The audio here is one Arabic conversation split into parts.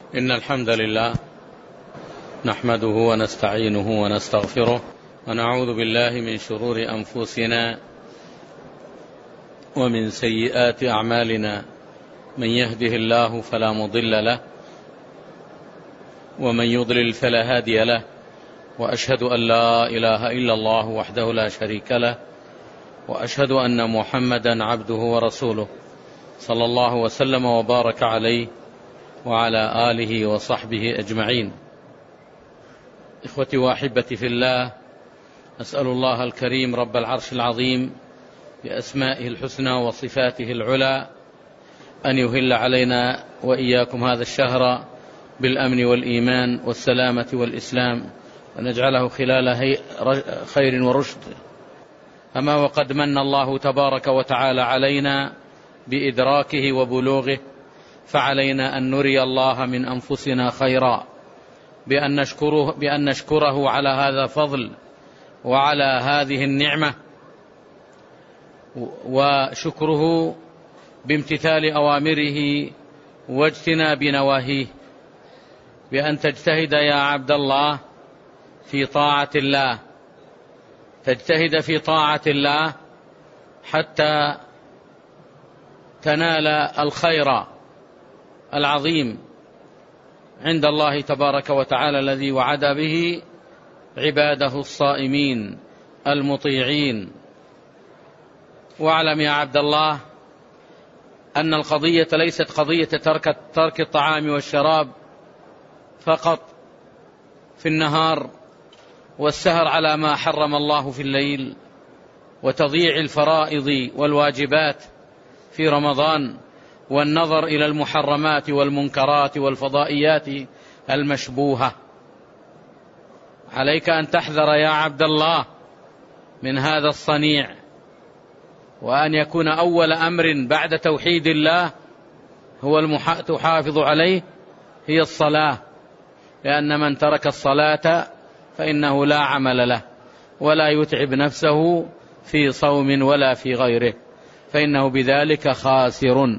إن الحمد لله نحمده ونستعينه ونستغفره ونعوذ بالله من شرور أنفسنا ومن سيئات أعمالنا، من يهده الله فلا مضل له ومن يضلل فلا هادي له، وأشهد أن لا إله إلا الله وحده لا شريك له، وأشهد أن محمدا عبده ورسوله صلى الله وسلم وبارك عليه وعلى آله وصحبه أجمعين. إخوتي وأحبتي في الله، أسأل الله الكريم رب العرش العظيم بأسمائه الحسنى وصفاته العلى أن يهل علينا وإياكم هذا الشهر بالأمن والإيمان والسلامة والإسلام، ونجعله خلال خير ورشد. أما وقد من الله تبارك وتعالى علينا بإدراكه وبلوغه، فعلينا أن نري الله من أنفسنا خيرا بأن نشكره على هذا الفضل وعلى هذه النعمة، وشكره بامتثال أوامره واجتناب نواهيه، بأن تجتهد يا عبد الله في طاعة الله، تجتهد في طاعة الله حتى تنال الخير العظيم عند الله تبارك وتعالى الذي وعد به عباده الصائمين المطيعين. واعلم يا عبد الله أن القضية ليست قضية ترك الطعام والشراب فقط في النهار، والسهر على ما حرم الله في الليل، وتضييع الفرائض والواجبات في رمضان، والنظر إلى المحرمات والمنكرات والفضائيات المشبوهة. عليك أن تحذر يا عبد الله من هذا الصنيع، وأن يكون أول أمر بعد توحيد الله هو تحافظ عليه هي الصلاة، لأن من ترك الصلاة فإنه لا عمل له، ولا يتعب نفسه في صوم ولا في غيره، فإنه بذلك خاسر.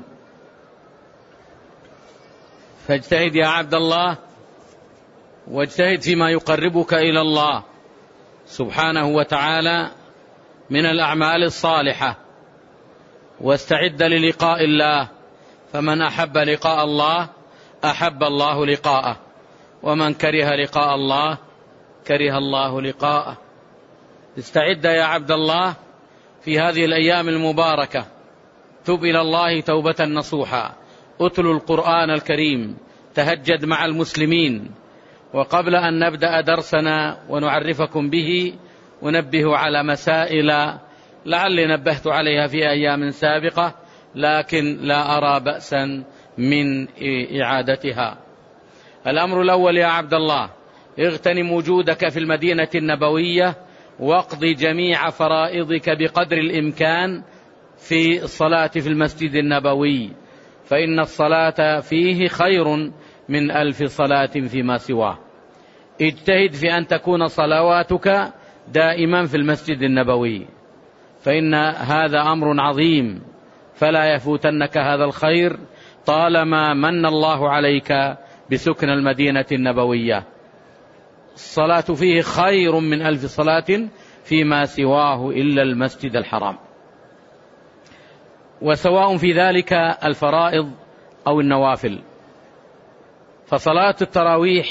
فاجتهد يا عبد الله، واجتهد فيما يقربك إلى الله سبحانه وتعالى من الأعمال الصالحة، واستعد للقاء الله، فمن أحب لقاء الله أحب الله لقاءه، ومن كره لقاء الله كره الله لقاءه. استعد يا عبد الله في هذه الأيام المباركة، تب إلى الله توبة نصوحا، اتلوا القرآن الكريم، تهجد مع المسلمين. وقبل أن نبدأ درسنا ونعرفكم به، ونبه على مسائل لعلي نبهت عليها في أيام سابقة، لكن لا أرى بأسا من إعادتها. الأمر الأول يا عبد الله، اغتنم وجودك في المدينة النبوية، واقض جميع فرائضك بقدر الإمكان في الصلاة في المسجد النبوي، فإن الصلاة فيه خير من 1000 صلاة فيما سواه. اجتهد في أن تكون صلواتك دائما في المسجد النبوي، فإن هذا أمر عظيم، فلا يفوتنك هذا الخير طالما من الله عليك بسكن المدينة النبوية. الصلاة فيه خير من 1000 صلاة فيما سواه إلا المسجد الحرام، وسواء في ذلك الفرائض أو النوافل. فصلاة التراويح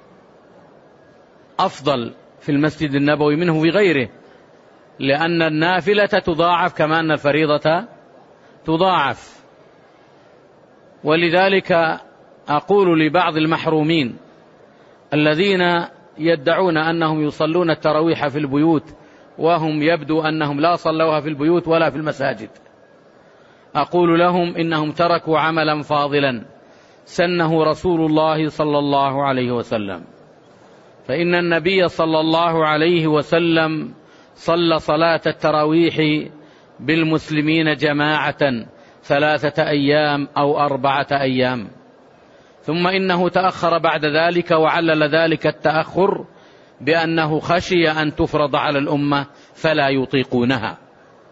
أفضل في المسجد النبوي منه في غيره، لأن النافلة تضاعف كما أن الفريضة تضاعف. ولذلك أقول لبعض المحرومين الذين يدعون أنهم يصلون التراويح في البيوت، وهم يبدو أنهم لا صلوها في البيوت ولا في المساجد، أقول لهم إنهم تركوا عملا فاضلا سنه رسول الله صلى الله عليه وسلم. فإن النبي صلى الله عليه وسلم صلى صلاة التراويح بالمسلمين جماعة 3 أيام أو 4 أيام، ثم إنه تأخر بعد ذلك، وعلل ذلك التأخر بأنه خشي أن تفرض على الأمة فلا يطيقونها.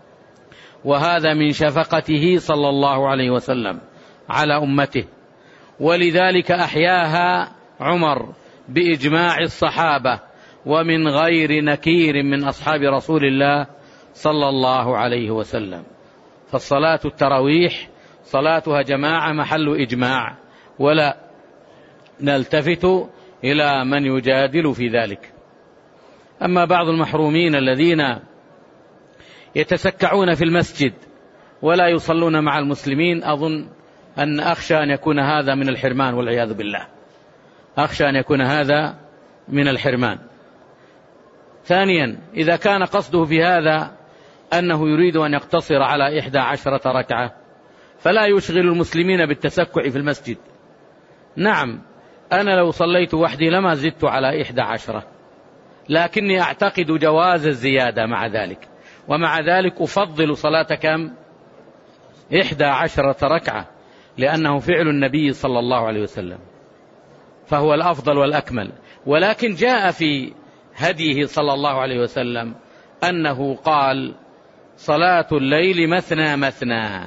وهذا من شفقته صلى الله عليه وسلم على أمته، ولذلك أحياها عمر بإجماع الصحابة ومن غير نكير من أصحاب رسول الله صلى الله عليه وسلم. فالصلاة التراويح صلاتها جماعة محل إجماع، ولا نلتفت إلى من يجادل في ذلك. أما بعض المحرومين الذين يتسكعون في المسجد ولا يصلون مع المسلمين، أظن أن أخشى أن يكون هذا من الحرمان والعياذ بالله، أخشى أن يكون هذا من الحرمان. ثانيا، إذا كان قصده في هذا أنه يريد أن يقتصر على 11 ركعة فلا يشغل المسلمين بالتسكع في المسجد. نعم، أنا لو صليت وحدي لما زدت على 11، لكني أعتقد جواز الزيادة مع ذلك، ومع ذلك أفضل صلاة كم؟ 11 ركعة، لأنه فعل النبي صلى الله عليه وسلم، فهو الأفضل والأكمل. ولكن جاء في هديه صلى الله عليه وسلم أنه قال: صلاة الليل مثنى مثنى،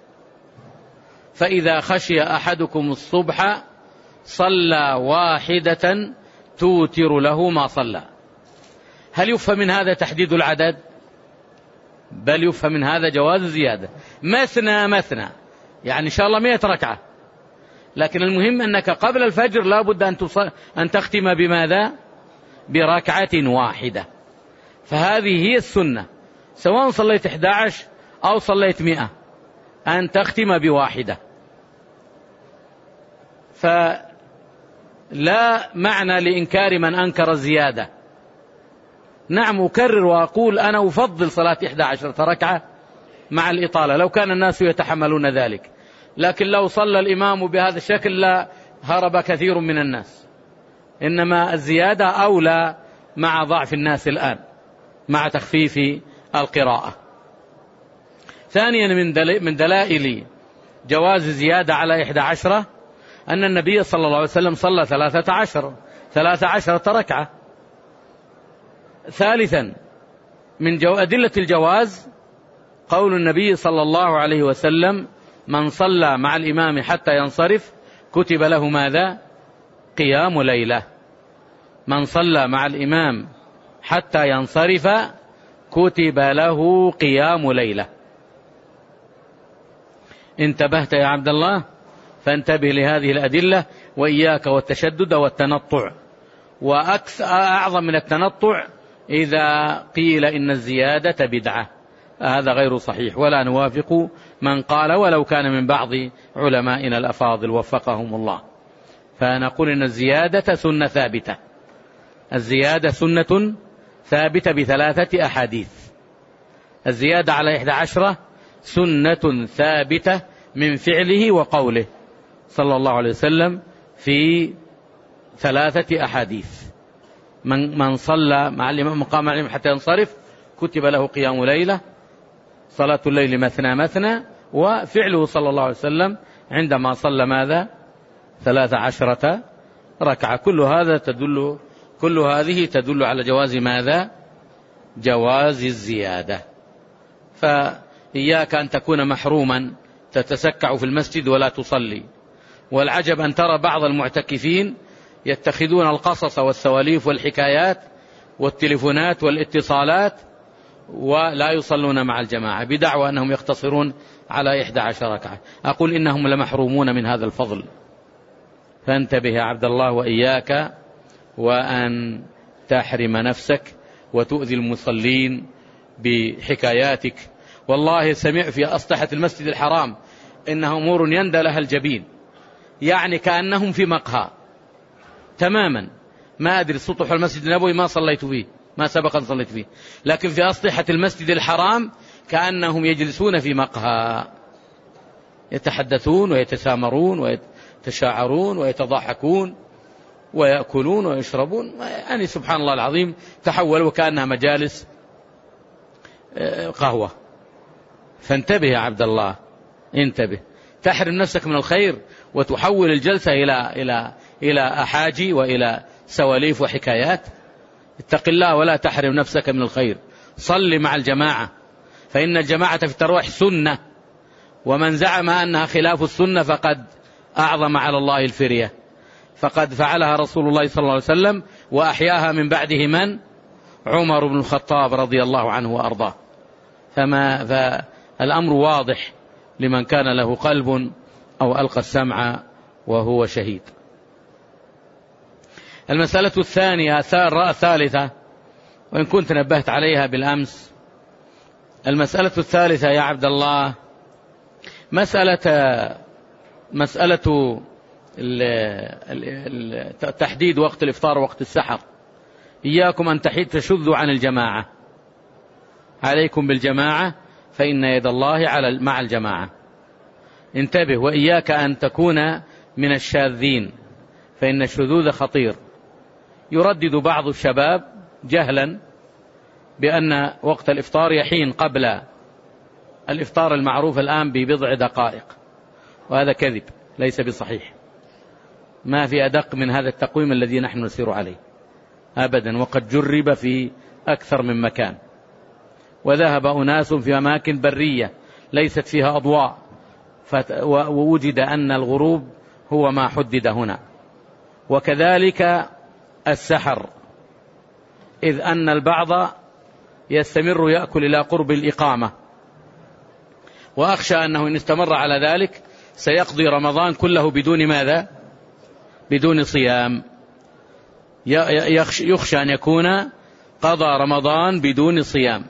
فإذا خشي أحدكم الصبح صلى واحدة توتر له ما صلى. هل يفهم من هذا تحديد العدد؟ بل يفهم من هذا جواز الزيادة. مثنى مثنى يعني إن شاء الله 100 ركعة، لكن المهم أنك قبل الفجر لا بد أن تختم بماذا؟ بركعة واحدة. فهذه هي السنة، سواء صليت 11 أو صليت 100، أن تختم بواحدة. فلا معنى لإنكار من أنكر الزيادة. نعم، أكرر وأقول أنا أفضل صلاة 11 ركعة مع الإطالة لو كان الناس يتحملون ذلك، لكن لو صلى الإمام بهذا الشكل لا هرب كثير من الناس. إنما الزيادة أولى مع ضعف الناس الآن، مع تخفيف القراءة. ثانيا، من دلائل جواز الزيادة على 11 أن النبي صلى الله عليه وسلم صلى 13 ركعة. ثالثا، من أدلة الجواز قول النبي صلى الله عليه وسلم: من صلى مع الإمام حتى ينصرف كتب له ماذا؟ قيام ليلة. من صلى مع الإمام حتى ينصرف كتب له قيام ليلة. انتبهت يا عبد الله؟ فانتبه لهذه الأدلة، وإياك والتشدد والتنطع. وأعظم من التنطع إذا قيل إن الزيادة بدعة، هذا غير صحيح، ولا نوافق من قال ولو كان من بعض علمائنا الأفاضل وفقهم الله. فنقول إن الزيادة سنة ثابتة، الزيادة سنة ثابتة ب3 أحاديث. الزيادة على 11 سنة ثابتة من فعله وقوله صلى الله عليه وسلم في 3 أحاديث: من صلى مع الإمام مقام الإمام حتى ينصرف كتب له قيام ليلة، صلاة الليل مثنى مثنى، وفعله صلى الله عليه وسلم عندما صلى ماذا؟ 13 ركعة. كل هذه تدل على جواز ماذا؟ جواز الزيادة. فإياك أن تكون محروما تتسكع في المسجد ولا تصلي. والعجب أن ترى بعض المعتكفين يتخذون القصص والسواليف والحكايات والتليفونات والاتصالات ولا يصلون مع الجماعة بدعوى أنهم يقتصرون على 11 ركعة. أقول إنهم لمحرومون من هذا الفضل. فانتبه يا عبد الله، وإياك وأن تحرم نفسك وتؤذي المصلين بحكاياتك. والله سمع في أسطحة المسجد الحرام إنها أمور يندى لها الجبين، يعني كأنهم في مقهى تماما. ما أدري سطح المسجد النبوي ما صليت فيه، ما سبق أن صليت فيه، لكن في أسطحة المسجد الحرام كأنهم يجلسون في مقهى، يتحدثون ويتسامرون ويتشاعرون ويتضاحكون ويأكلون ويشربون. يعني سبحان الله العظيم، تحول وكأنها مجالس قهوة. فانتبه يا عبد الله، انتبه، تحرم نفسك من الخير وتحول الجلسة إلى أحاجي وإلى سواليف وحكايات. اتق الله ولا تحرم نفسك من الخير. صل مع الجماعة، فإن الجماعة في التراويح سنة، ومن زعم أنها خلاف السنة فقد أعظم على الله الفرية، فقد فعلها رسول الله صلى الله عليه وسلم، وأحياها من بعده من؟ عمر بن الخطاب رضي الله عنه وأرضاه. فالأمر واضح لمن كان له قلب أو ألقى السمع وهو شهيد. المسألة الثالثة، وإن كنت نبهت عليها بالأمس، المسألة الثالثة يا عبد الله مسألة تحديد وقت الإفطار ووقت السحر. إياكم أن تشذوا عن الجماعة، عليكم بالجماعة فإن يد الله مع الجماعة. انتبه، وإياك أن تكون من الشاذين، فإن الشذوذ خطير. يردد بعض الشباب جهلا بأن وقت الإفطار يحين قبل الإفطار المعروف الآن ببضع دقائق، وهذا كذب ليس بصحيح. ما في أدق من هذا التقويم الذي نحن نسير عليه أبدا، وقد جرب في أكثر من مكان، وذهب أناس في أماكن برية ليست فيها أضواء، ووجد أن الغروب هو ما حدد هنا. وكذلك السحر، إذ أن البعض يستمر يأكل إلى قرب الإقامة، وأخشى أنه إن استمر على ذلك سيقضي رمضان كله بدون ماذا؟ بدون صيام. يخشى أن يكون قضى رمضان بدون صيام.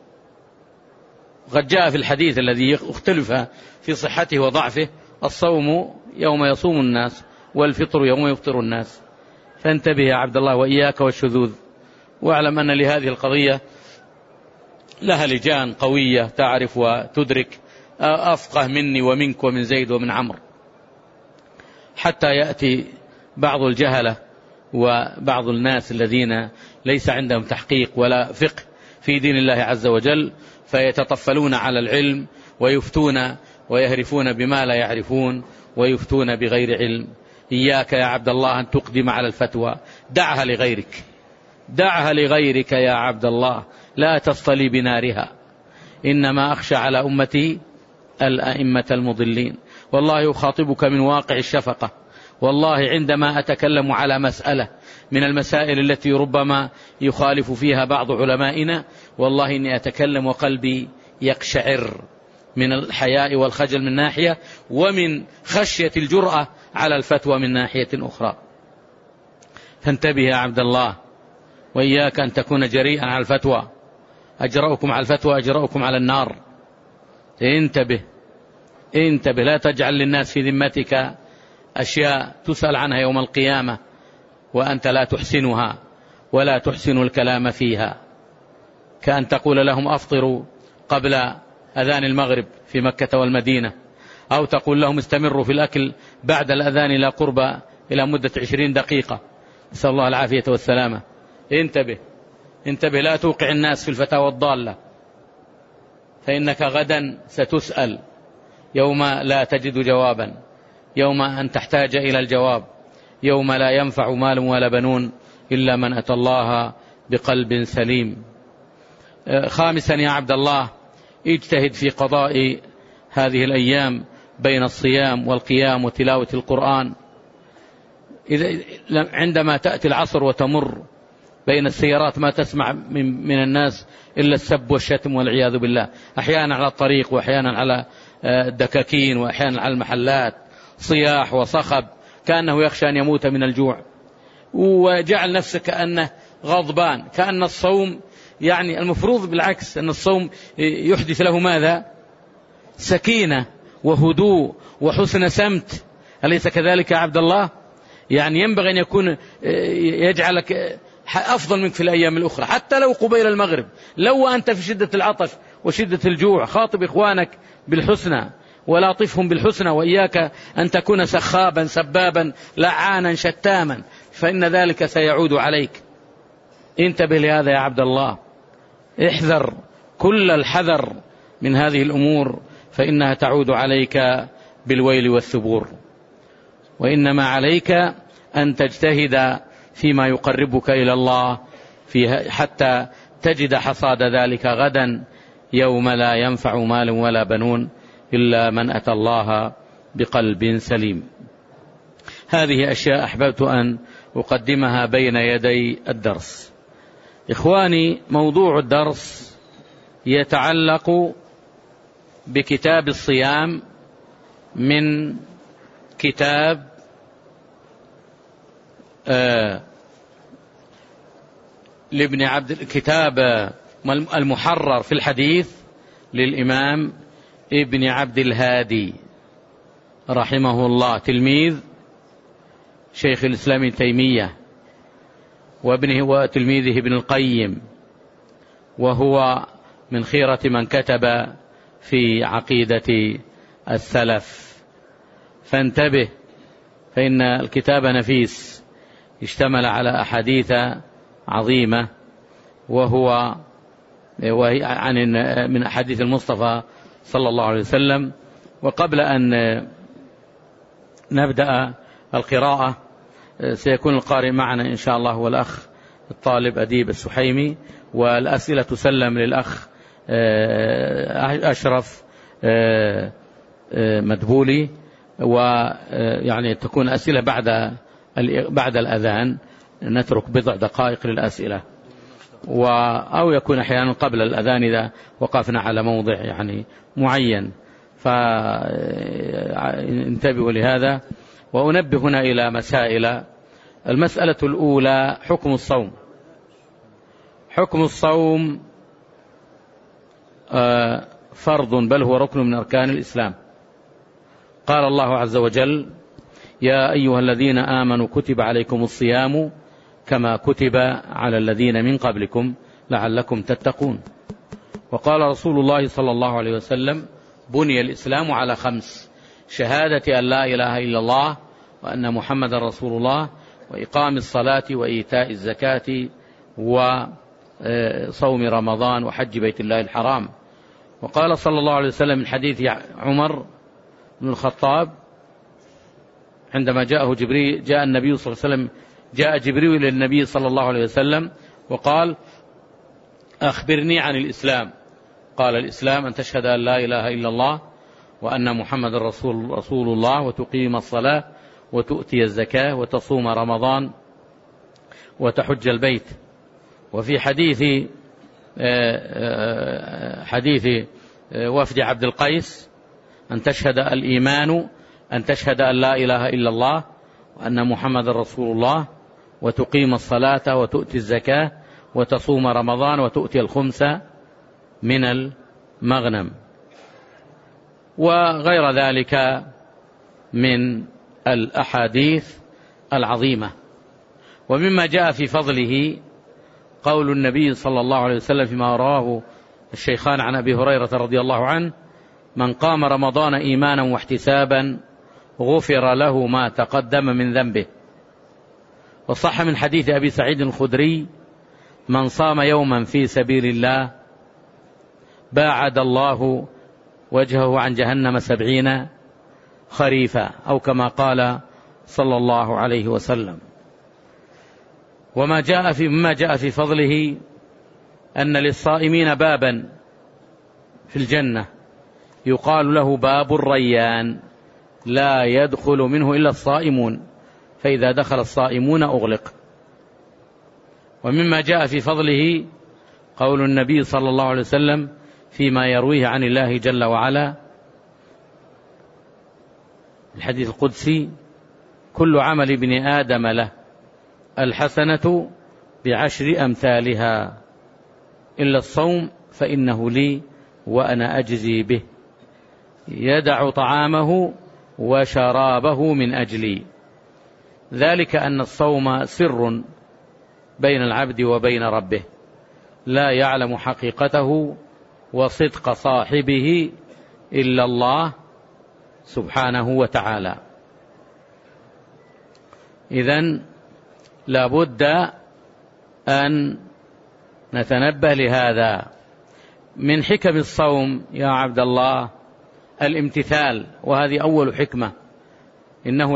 قد جاء في الحديث الذي اختلف في صحته وضعفه: الصوم يوم يصوم الناس، والفطر يوم يفطر الناس. فانتبه يا عبد الله وإياك والشذوذ، واعلم أن لهذه القضية لها لجان قوية تعرف وتدرك، أفقه مني ومنك ومن زيد ومن عمرو، حتى يأتي بعض الجهلة وبعض الناس الذين ليس عندهم تحقيق ولا فقه في دين الله عز وجل، فيتطفلون على العلم ويفتون ويهرفون بما لا يعرفون ويفتون بغير علم. إياك يا عبد الله أن تقدم على الفتوى، دعها لغيرك، دعها لغيرك يا عبد الله، لا تصطلي بنارها. إنما أخشى على أمتي الأئمة المضلين. والله أخاطبك من واقع الشفقة، والله عندما أتكلم على مسألة من المسائل التي ربما يخالف فيها بعض علمائنا، والله إني أتكلم وقلبي يقشعر من الحياء والخجل من ناحية، ومن خشية الجرأة على الفتوى من ناحية أخرى. فانتبه يا عبد الله، وإياك أن تكون جريئا على الفتوى. أجرأكم على الفتوى أجرأكم على النار. انتبه، لا تجعل للناس في ذمتك أشياء تسأل عنها يوم القيامة وأنت لا تحسنها ولا تحسن الكلام فيها، كأن تقول لهم أفطروا قبل أذان المغرب في مكة والمدينة، أو تقول لهم استمروا في الأكل بعد الأذان إلى مدة 20 دقيقة، نسأل الله العافية والسلامة. انتبه، لا توقع الناس في الفتاوى الضالة، فإنك غدا ستسأل يوم لا تجد جوابا، يوم أن تحتاج إلى الجواب، يوم لا ينفع مال ولا بنون إلا من أتى الله بقلب سليم. خامسا يا عبد الله، اجتهد في قضاء هذه الأيام بين الصيام والقيام وتلاوة القرآن. عندما تأتي العصر وتمر بين السيارات ما تسمع من الناس إلا السب والشتم والعياذ بالله، أحيانا على الطريق وأحيانا على الدكاكين وأحيانا على المحلات، صياح وصخب كأنه يخشى أن يموت من الجوع، وجعل نفسه كأنه غضبان، كأن الصوم يعني المفروض بالعكس أن الصوم يحدث له ماذا؟ سكينة وهدوء وحسن سمت، أليس كذلك يا عبد الله؟ يعني ينبغي أن يكون يجعلك أفضل منك في الأيام الأخرى، حتى لو قبيل المغرب، لو أنت في شدة العطش وشدة الجوع، خاطب إخوانك بالحسنى ولاطفهم بالحسنى، وإياك أن تكون سخابا سبابا لعانا شتاما، فإن ذلك سيعود عليك. انتبه لهذا يا عبد الله، احذر كل الحذر من هذه الأمور، فإنها تعود عليك بالويل والثبور. وإنما عليك أن تجتهد فيما يقربك إلى الله حتى تجد حصاد ذلك غدا، يوم لا ينفع مال ولا بنون إلا من أتى الله بقلب سليم. هذه أشياء أحببت أن أقدمها بين يدي الدرس. إخواني، موضوع الدرس يتعلق بكتاب الصيام من كتاب لابن كتاب المحرر في الحديث للإمام ابن عبد الهادي رحمه الله، تلميذ شيخ الإسلام ابن تيمية وابنه وتلميذه ابن القيم، وهو من خيرة من كتب في عقيدة السلف. فانتبه، فإن الكتاب نفيس اشتمل على أحاديث عظيمة، وهو من أحاديث المصطفى صلى الله عليه وسلم. وقبل أن نبدأ القراءة سيكون القارئ معنا إن شاء الله هو الأخ الطالب أديب السحيمي، والأسئلة تسلم للأخ أشرف مدبولي، ويعني تكون أسئلة بعد الأذان، نترك بضع دقائق للأسئلة، أو يكون أحيانا قبل الأذان إذا وقفنا على موضع يعني معين، فانتبهوا لهذا. وأنبه هنا إلى مسائل. المسألة الأولى: حكم الصوم. حكم الصوم فرض، بل هو ركن من أركان الإسلام. قال الله عز وجل: يا أيها الذين آمنوا كتب عليكم الصيام كما كتب على الذين من قبلكم لعلكم تتقون. وقال رسول الله صلى الله عليه وسلم: بني الإسلام على 5: شهادة أن لا إله إلا الله وأن محمد رسول الله، وإقام الصلاة، وإيتاء الزكاة، وصوم رمضان، وحج بيت الله الحرام. وقال صلى الله عليه وسلم من حديث عمر بن الخطاب عندما جاء النبي صلى الله عليه وسلم، جاء جبريل إلى النبي صلى الله عليه وسلم وقال: أخبرني عن الإسلام. قال: الإسلام أن تشهد أن لا إله إلا الله وأن محمد رسول الله، وتقيم الصلاة، وتؤتي الزكاة، وتصوم رمضان، وتحج البيت. وفي حديث وفد عبد القيس: أن تشهد الإيمان أن تشهد أن لا إله إلا الله وأن محمد رسول الله، وتقيم الصلاة، وتؤتي الزكاة، وتصوم رمضان، وتؤتي الخمس من المغنم، وغير ذلك من الأحاديث العظيمة. ومما جاء في فضله قول النبي صلى الله عليه وسلم فيما رواه الشيخان عن أبي هريرة رضي الله عنه: من قام رمضان إيمانا واحتسابا غفر له ما تقدم من ذنبه. وصح من حديث أبي سعيد الخدري: من صام يوما في سبيل الله باعد الله وجهه عن جهنم 70 خريفا، أو كما قال صلى الله عليه وسلم. مما جاء في فضله أن للصائمين بابا في الجنة يقال له باب الريان، لا يدخل منه إلا الصائمون، فإذا دخل الصائمون أغلق. ومما جاء في فضله قول النبي صلى الله عليه وسلم فيما يرويه عن الله جل وعلا الحديث القدسي: كل عمل ابن آدم له الحسنة ب10 أمثالها إلا الصوم فإنه لي وأنا أجزي به، يدع طعامه وشرابه من أجلي. ذلك أن الصوم سر بين العبد وبين ربه، لا يعلم حقيقته وصدق صاحبه إلا الله سبحانه وتعالى. إذن لا بد أن نتنبه لهذا. من حكم الصوم يا عبد الله الامتثال، وهذه أول حكمة. إنه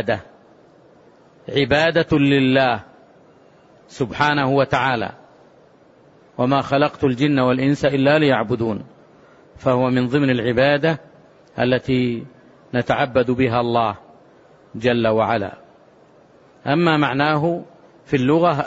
عبادة لله سبحانه وتعالى، وما خلقت الجن والإنس إلا ليعبدون، فهو من ضمن العبادة التي نتعبد بها الله جل وعلا. أما معناه في اللغة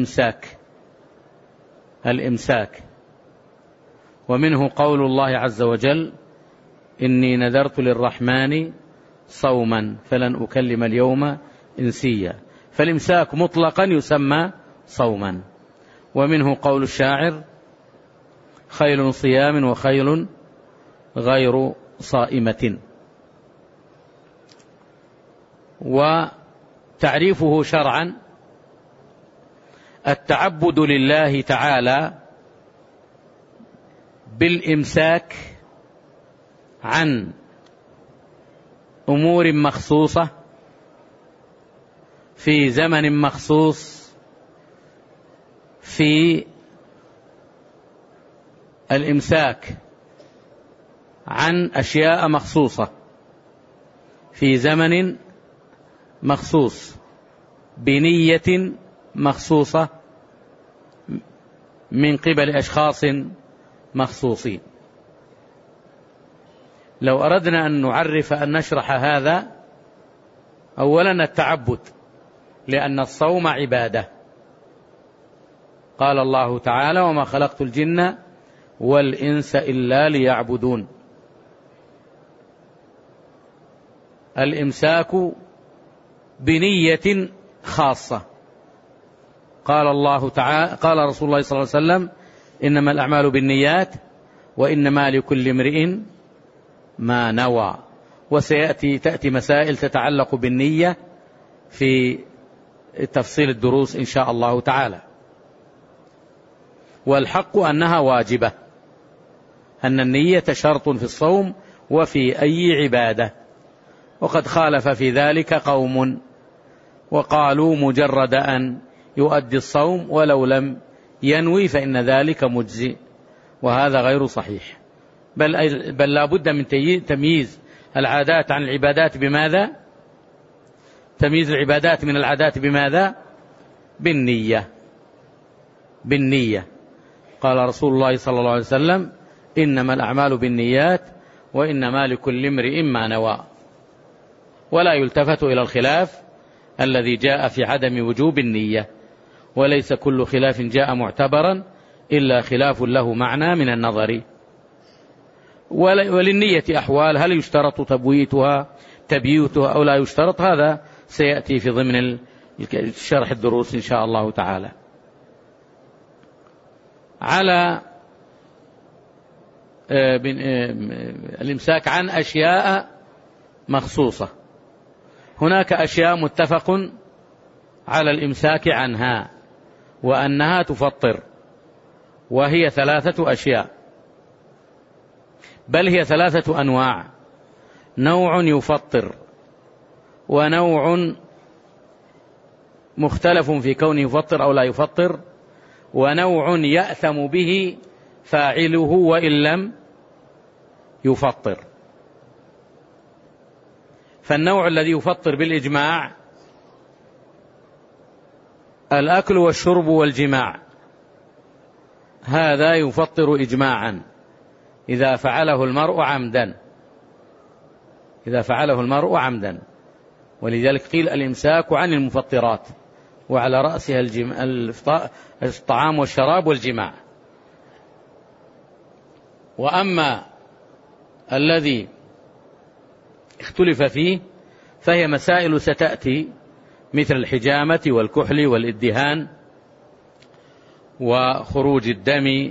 الإمساك. ومنه قول الله عز وجل: إني نذرت للرحمن صوما فلن أكلم اليوم إنسيا. فالإمساك مطلقا يسمى صوما. ومنه قول الشاعر: خيل صيام وخيل غير صائمة. وتعريفه شرعا: التعبد لله تعالى بالإمساك عن أمور مخصوصة في زمن مخصوص، في الإمساك عن أشياء مخصوصة في زمن مخصوص بنية مخصوصة من قبل أشخاص مخصوصين. لو أردنا أن نعرف أن نشرح هذا، أولا التعبد، لأن الصوم عبادة. قال الله تعالى: وما خلقت الجن والإنس إلا ليعبدون. الإمساك بنية خاصة. قال الله تعالى، قال رسول الله صلى الله عليه وسلم: إنما الأعمال بالنيات وإنما لكل امرئ ما نوى. تأتي مسائل تتعلق بالنية في تفصيل الدروس إن شاء الله تعالى. والحق أنها واجبة، أن النية شرط في الصوم وفي أي عبادة. وقد خالف في ذلك قوم وقالوا مجرد أن يؤدي الصوم ولو لم ينوي فإن ذلك مجزئ، وهذا غير صحيح. بل لا بد من تمييز العادات عن العبادات. بماذا؟ تمييز العبادات من العادات بماذا؟ بالنية. قال رسول الله صلى الله عليه وسلم: إنما الأعمال بالنيات وإنما لكل امرئ ما نوى. ولا يلتفت إلى الخلاف الذي جاء في عدم وجوب النية، وليس كل خلاف جاء معتبرا إلا خلاف له معنى من النظر. وللنية أحوال: هل يشترط تبييتها أو لا يشترط؟ هذا سيأتي في ضمن شرح الدروس إن شاء الله تعالى. على الإمساك عن أشياء مخصوصة. هناك أشياء متفق على الإمساك عنها وأنها تفطر، وهي 3 أشياء، بل هي 3 أنواع: نوع يفطر، ونوع مختلف في كونه يفطر أو لا يفطر، ونوع يأثم به فاعله وإن لم يفطر. فالنوع الذي يفطر بالإجماع الأكل والشرب والجماع، هذا يفطر إجماعا إذا فعله المرء عمدا. ولذلك قيل الإمساك عن المفطرات، وعلى رأسها الطعام والشراب والجماع. وأما الذي اختلف فيه فهي مسائل ستأتي، مثل الحجامة والكحل والإدهان وخروج الدم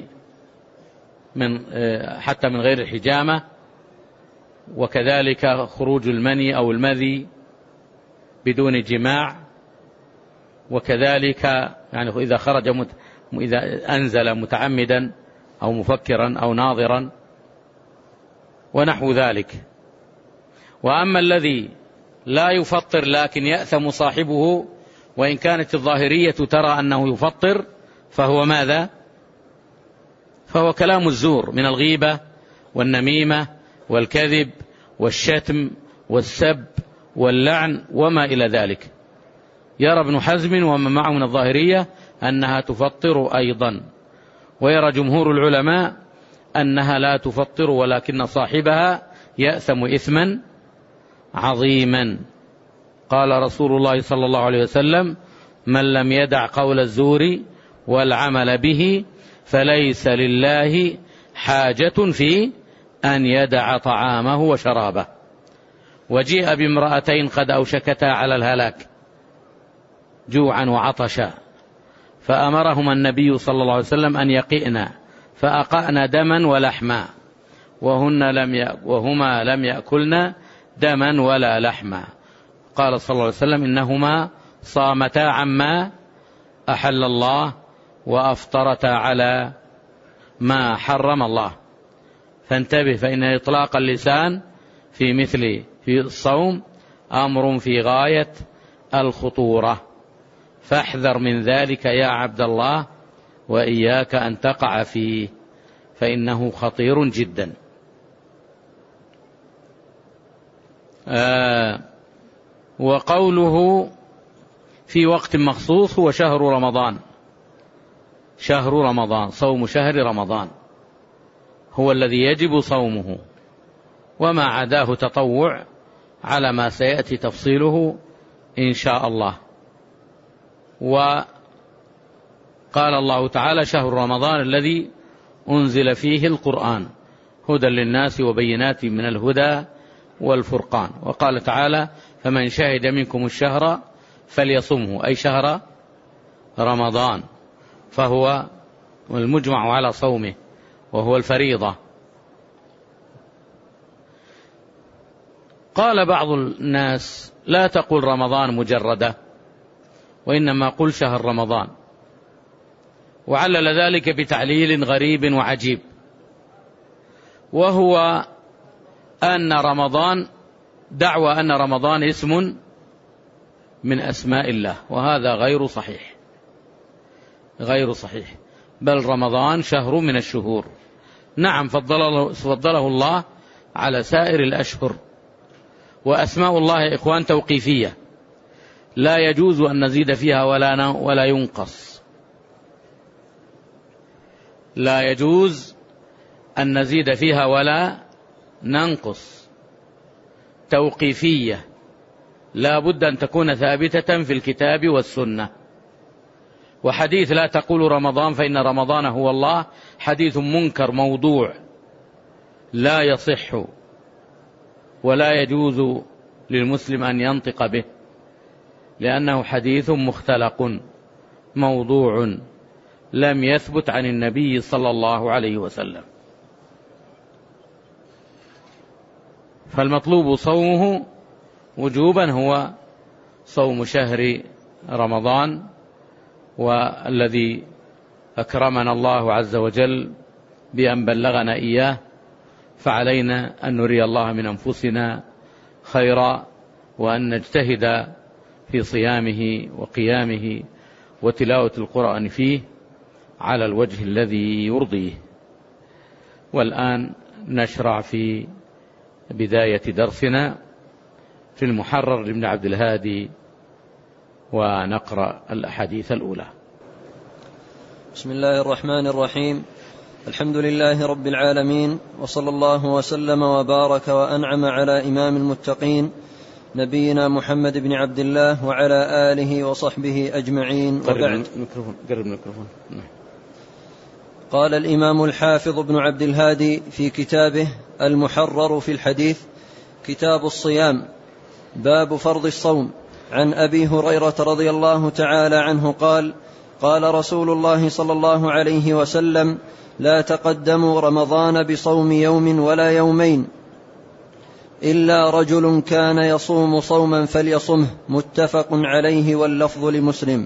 حتى من غير الحجامة، وكذلك خروج المني أو المذي بدون جماع، وكذلك يعني إذا أنزل متعمدا أو مفكرا أو ناظرا ونحو ذلك. وأما الذي لا يفطر لكن يأثم صاحبه، وإن كانت الظاهرية ترى أنه يفطر، فهو ماذا؟ فهو كلام الزور من الغيبة والنميمة والكذب والشتم والسب واللعن وما إلى ذلك. يرى ابن حزم ومن معه من الظاهرية أنها تفطر أيضا، ويرى جمهور العلماء أنها لا تفطر، ولكن صاحبها يأثم إثما عظيما. قال رسول الله صلى الله عليه وسلم: من لم يدع قول الزور والعمل به فليس لله حاجة في أن يدع طعامه وشرابه. وجيء بامرأتين قد أوشكتا على الهلاك جوعا وعطشا، فأمرهما النبي صلى الله عليه وسلم أن يقئنا، فأقأنا دما ولحما، وهما لم يأكلن دما ولا لحما. قال صلى الله عليه وسلم: إنهما صامتا عما أحل الله وأفطرتا على ما حرم الله. فانتبه، فإن إطلاق اللسان في الصوم أمر في غاية الخطورة، فاحذر من ذلك يا عبد الله، وإياك أن تقع فيه، فإنه خطير جدا. وقوله في وقت مخصوص هو شهر رمضان. شهر رمضان، صوم شهر رمضان هو الذي يجب صومه، وما عداه تطوع على ما سيأتي تفصيله إن شاء الله. وقال الله تعالى: شهر رمضان الذي أنزل فيه القرآن هدى للناس وبينات من الهدى والفرقان. وقال تعالى: فمن شهد منكم الشهر فليصمه، أي شهر رمضان، فهو المجمع على صومه وهو الفريضة. قال بعض الناس: لا تقل رمضان مجردة، وإنما قل شهر رمضان، وعلل ذلك بتعليل غريب وعجيب، وهو أن رمضان دعوى أن رمضان اسم من أسماء الله، وهذا غير صحيح، غير صحيح، بل رمضان شهر من الشهور. نعم، فضله الله على سائر الأشهر، وأسماء الله يا إخوان توقيفية، لا يجوز أن نزيد فيها ولا ينقص، لا يجوز أن نزيد فيها ولا ننقص، توقيفية، لا بد أن تكون ثابتة في الكتاب والسنة. وحديث لا تقول رمضان فإن رمضان هو الله حديث منكر موضوع لا يصح، ولا يجوز للمسلم أن ينطق به، لأنه حديث مختلق موضوع لم يثبت عن النبي صلى الله عليه وسلم. فالمطلوب صومه وجوبا هو صوم شهر رمضان، والذي أكرمنا الله عز وجل بأن بلغنا إياه، فعلينا أن نري الله من أنفسنا خيرا، وأن نجتهد في صيامه وقيامه وتلاوة القرآن فيه على الوجه الذي يرضيه. والآن نشرع في بداية درسنا في المحرر لابن عبد الهادي، ونقرأ الأحاديث الأولى. بسم الله الرحمن الرحيم. الحمد لله رب العالمين، وصلى الله وسلم وبارك وأنعم على إمام المتقين نبينا محمد بن عبد الله وعلى آله وصحبه أجمعين، وبعد. قرب الميكروفون. قال الإمام الحافظ ابن عبد الهادي في كتابه المحرر في الحديث: كتاب الصيام، باب فرض الصوم. عن أبي هريرة رضي الله تعالى عنه قال: قال رسول الله صلى الله عليه وسلم: لا تقدموا رمضان بصوم يوم ولا يومين، إلا رجل كان يصوم صوما فليصمه، متفق عليه، واللفظ لمسلم.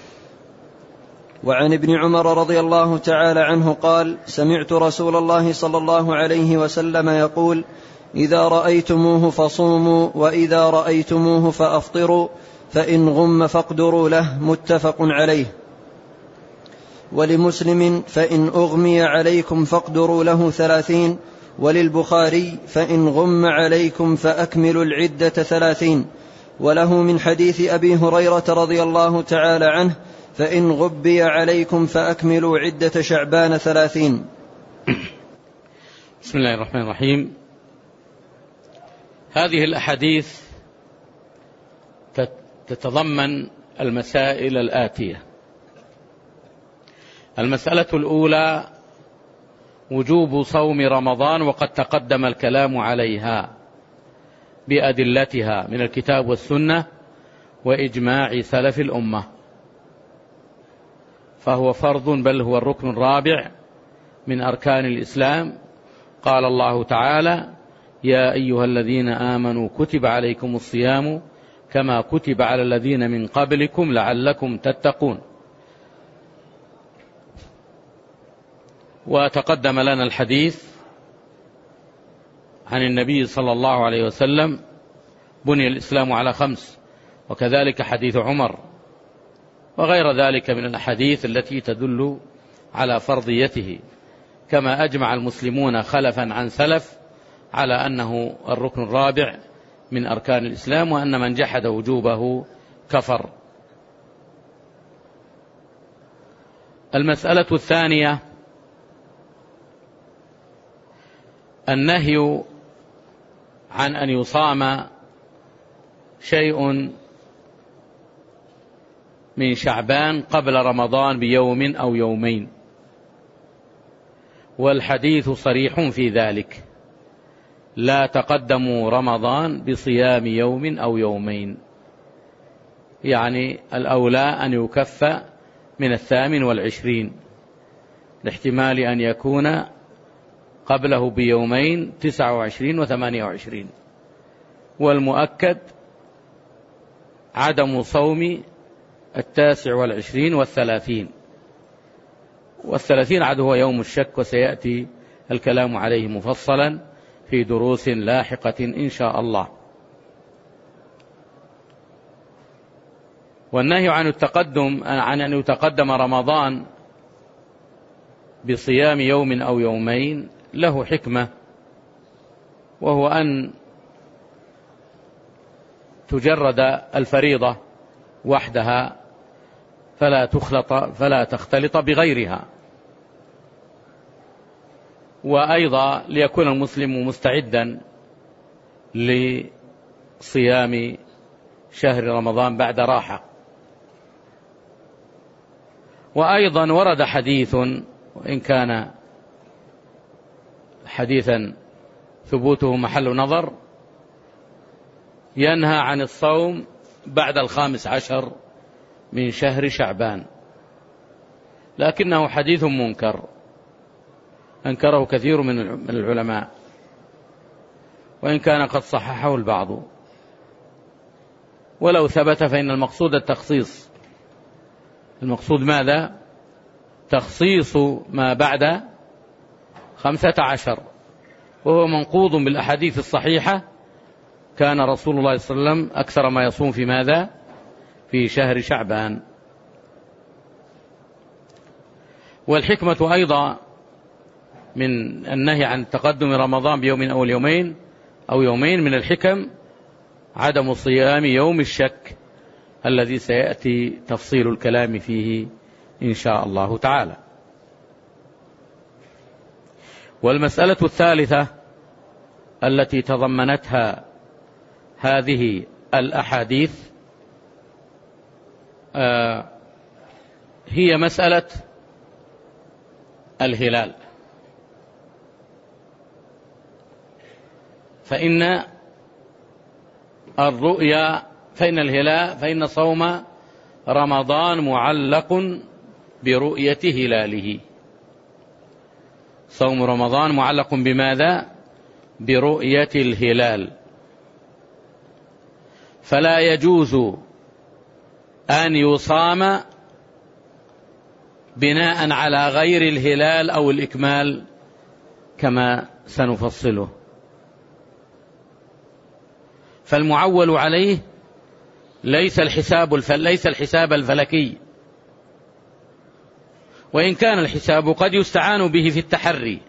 وعن ابن عمر رضي الله تعالى عنه قال: سمعت رسول الله صلى الله عليه وسلم يقول: إذا رأيتموه فصوموا، وإذا رأيتموه فأفطروا، فإن غم فاقدروا له، متفق عليه. ولمسلم: فإن أغمي عليكم فاقدروا له 30. وللبخاري: فإن غم عليكم فأكملوا العدة 30. وله من حديث أبي هريرة رضي الله تعالى عنه: فإن غبي عليكم فأكملوا عدة شعبان 30. بسم الله الرحمن الرحيم. هذه الأحاديث تتضمن المسائل الآتية. المسألة الأولى وجوب صوم رمضان، وقد تقدم الكلام عليها بأدلتها من الكتاب والسنة وإجماع سلف الأمة، فهو فرض بل هو الركن الرابع من أركان الإسلام. قال الله تعالى: يا أيها الذين آمنوا كتب عليكم الصيام كما كتب على الذين من قبلكم لعلكم تتقون. وتقدم لنا الحديث عن النبي صلى الله عليه وسلم: بني الإسلام على 5، وكذلك حديث عمر وغير ذلك من الأحاديث التي تدل على فرضيته، كما أجمع المسلمون خلفا عن سلف على أنه الركن الرابع من أركان الإسلام، وأن من جحد وجوبه كفر. المسألة الثانية النهي عن أن يصام شيء من شعبان قبل رمضان بيوم أو يومين، والحديث صريح في ذلك: لا تقدموا رمضان بصيام يوم أو يومين، يعني الأولى أن يكف من 28 لاحتمال أن يكون قبله بيومين 29 و28، والمؤكد عدم صوم 29 و30، وال30 عاد هو يوم الشك، وسيأتي الكلام عليه مفصلا في دروس لاحقة إن شاء الله. والنهي عن أن يتقدم رمضان بصيام يوم أو يومين له حكمة، وهو أن تجرد الفريضة وحدها فلا تختلط بغيرها، وأيضا ليكون المسلم مستعدا لصيام شهر رمضان بعد راحة. وأيضا ورد حديث، وإن كان حديثا ثبوته محل نظر، ينهى عن الصوم بعد 15 من شهر شعبان، لكنه حديث منكر أنكره كثير من العلماء، وإن كان قد صححه البعض. ولو ثبت فإن المقصود التخصيص. المقصود ماذا؟ تخصيص ما بعد 15، وهو منقوض بالأحاديث الصحيحة. كان رسول الله صلى الله عليه وسلم أكثر ما يصوم في ماذا؟ في شهر شعبان. والحكمة أيضا من النهي عن تقدم رمضان بيوم أو يومين أو يومين من الحكم عدم صيام يوم الشك الذي سيأتي تفصيل الكلام فيه إن شاء الله تعالى. والمسألة الثالثة التي تضمنتها هذه الأحاديث هي مسألة الهلال. فإن صوم رمضان معلق برؤية هلاله. صوم رمضان معلق بماذا؟ برؤية الهلال، فلا يجوز أن يصام بناء على غير الهلال أو الإكمال كما سنفصله. فالمعول عليه ليس الحساب الفلكي، وإن كان الحساب قد يستعان به في التحري،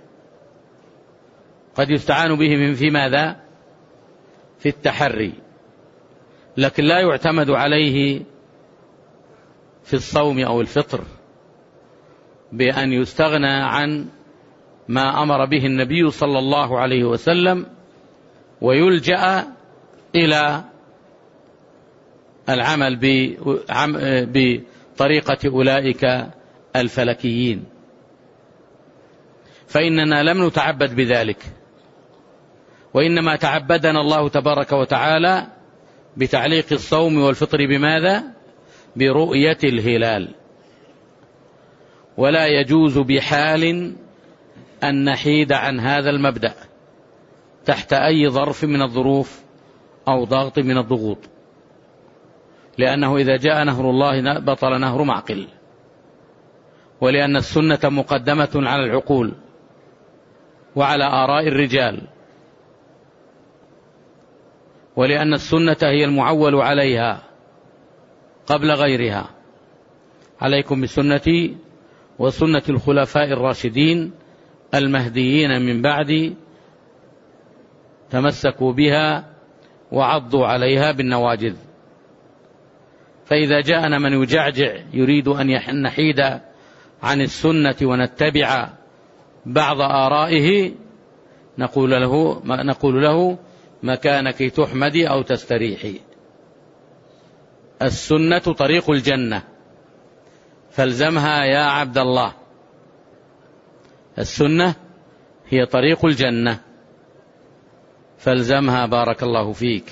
قد يستعان به في ماذا؟ في التحري، لكن لا يعتمد عليه في الصوم أو الفطر، بأن يستغنى عن ما أمر به النبي صلى الله عليه وسلم، ويلجأ إلى العمل بطريقة أولئك الفلكيين، فإننا لم نتعبد بذلك، وإنما تعبدنا الله تبارك وتعالى بتعليق الصوم والفطر بماذا؟ برؤية الهلال. ولا يجوز بحال أن نحيد عن هذا المبدأ تحت أي ظرف من الظروف أو ضغط من الضغوط، لأنه إذا جاء نهر الله بطل نهر معقل، ولأن السنة مقدمة على العقول وعلى آراء الرجال، ولأن السنة هي المعول عليها قبل غيرها. عليكم بسنتي وسنة الخلفاء الراشدين المهديين من بعدي، تمسكوا بها وعضوا عليها بالنواجذ. فإذا جاءنا من يجعجع يريد أن نحيد عن السنة ونتبع بعض آرائه، نقول له مكانك تحمدي أو تستريحي. السنة طريق الجنة فالزمها يا عبد الله. السنة هي طريق الجنة فالزمها بارك الله فيك،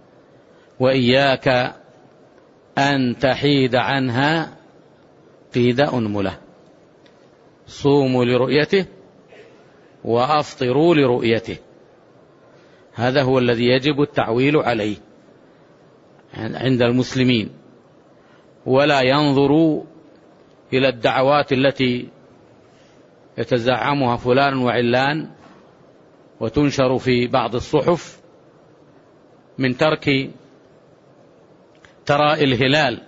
وإياك أن تحيد عنها قيد أنملة. صوموا لرؤيته وأفطروا لرؤيته، هذا هو الذي يجب التعويل عليه عند المسلمين، ولا ينظروا إلى الدعوات التي يتزعمها فلان وعلان وتنشر في بعض الصحف من ترك تراء الهلال.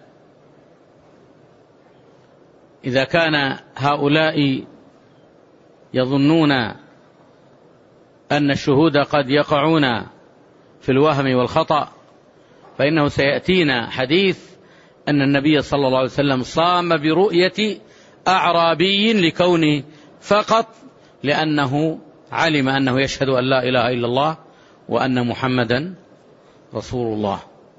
إذا كان هؤلاء يظنون أن الشهود قد يقعون في الوهم والخطأ، فإنه سيأتينا حديث أن النبي صلى الله عليه وسلم صام برؤية أعرابي لكونه فقط لأنه علم أنه يشهد أن لا إله إلا الله وأن محمدا رسول الله.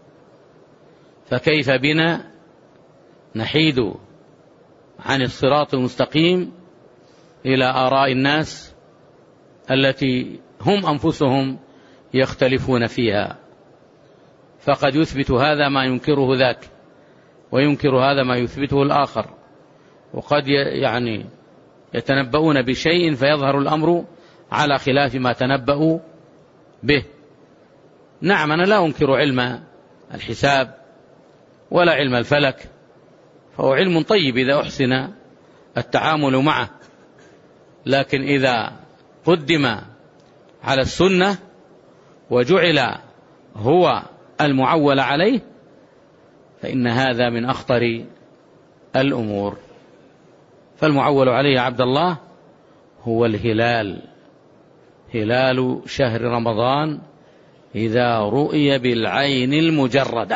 فكيف بنا نحيد عن الصراط المستقيم إلى آراء الناس التي هم أنفسهم يختلفون فيها؟ فقد يثبت هذا ما ينكره ذاك، وينكر هذا ما يثبته الآخر، وقد يتنبؤون بشيء فيظهر الأمر على خلاف ما تنبؤوا به. نعم، أنا لا أنكر علم الحساب ولا علم الفلك، فهو علم طيب إذا أحسن التعامل معه، لكن إذا قدم على السنة وجعل هو المعول عليه فإن هذا من أخطر الأمور. فالمعول عليه يا عبد الله هو الهلال، هلال شهر رمضان إذا رؤي بالعين المجردة،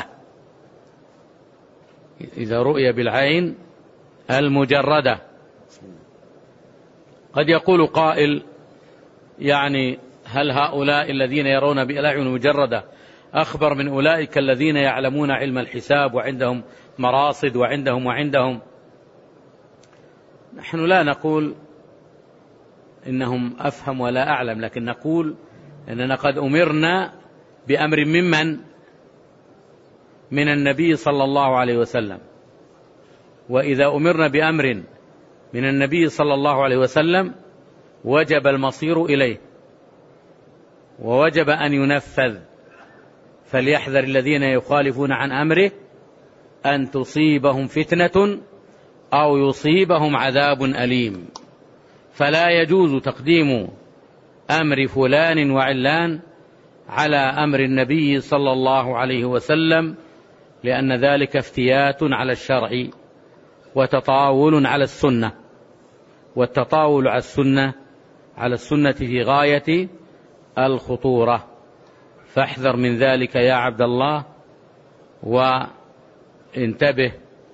إذا رؤي بالعين المجردة. قد يقول قائل هل هؤلاء الذين يرون بالأعين المجردة أخبر من أولئك الذين يعلمون علم الحساب وعندهم مراصد وعندهم؟ نحن لا نقول إنهم أفهم ولا أعلم، لكن نقول أننا قد أمرنا بأمر من النبي صلى الله عليه وسلم، وإذا أمرنا بأمر من النبي صلى الله عليه وسلم وجب المصير إليه ووجب أن ينفذ. فليحذر الذين يخالفون عن أمره أن تصيبهم فتنة أو يصيبهم عذاب أليم. فلا يجوز تقديم أمر فلان وعلان على أمر النبي صلى الله عليه وسلم، لأن ذلك افتيات على الشرع وتطاول على السنة، والتطاول على السنة في غاية الخطورة. فاحذر من ذلك يا عبد الله، وانتبه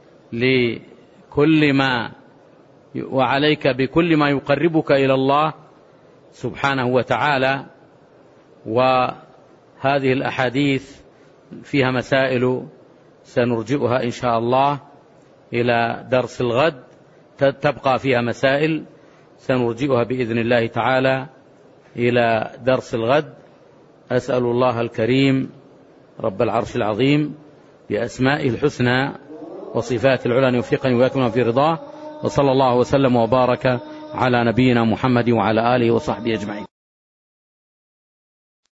وعليك بكل ما يقربك إلى الله سبحانه وتعالى. وهذه الأحاديث فيها مسائل سنرجئها إن شاء الله إلى درس الغد، تبقى فيها مسائل سنرجئها بإذن الله تعالى إلى درس الغد. أسأل الله الكريم رب العرش العظيم بأسمائه الحسنى وصفات العلى أن يوفقني وإياكم في رضاه، وصلى الله وسلم وبارك على نبينا محمد وعلى آله وصحبه أجمعين.